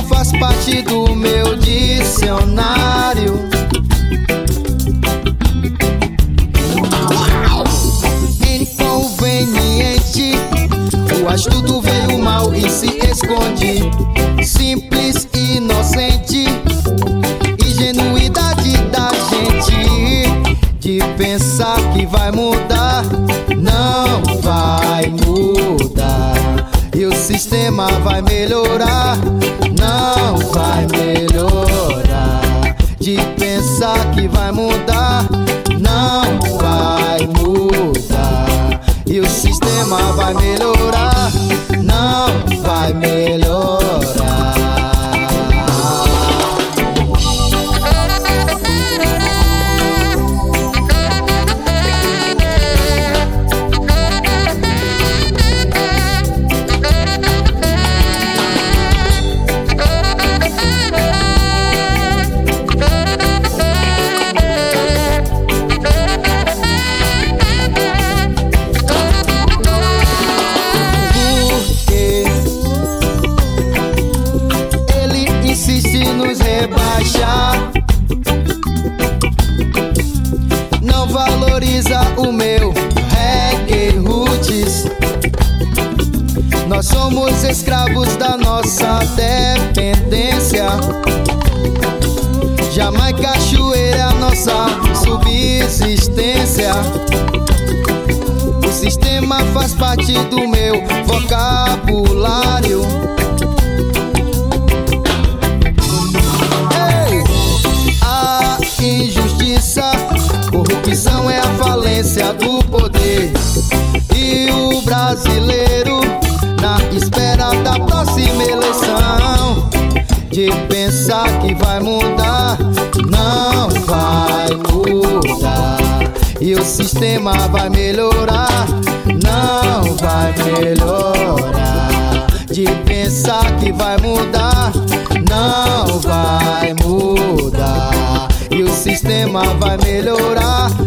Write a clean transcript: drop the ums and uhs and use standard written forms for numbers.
faz parte do meu dicionário. Inconveniente, o astuto veio mal e se esconde. Simples, inocente, ingenuidade da gente de pensar que vai mudar. Não vai mudar e o sistema vai melhorar. Não vai melhorar de pensar que vai mudar. Não vai mudar e o sistema vai melhorar. Não vai melhorar. Nos rebaixar, não valoriza o meu reggae roots. Nós somos escravos da nossa dependência. Jamaica, cachoeira é a nossa subsistência. O sistema faz parte do meu vocabulário. Injustiça, corrupção é a falência do poder. E o brasileiro na espera da próxima eleição, de pensar que vai mudar. Não vai mudar e o sistema vai melhorar. Não vai melhorar de pensar que vai mudar. Não vai mudar e o sistema vai melhorar.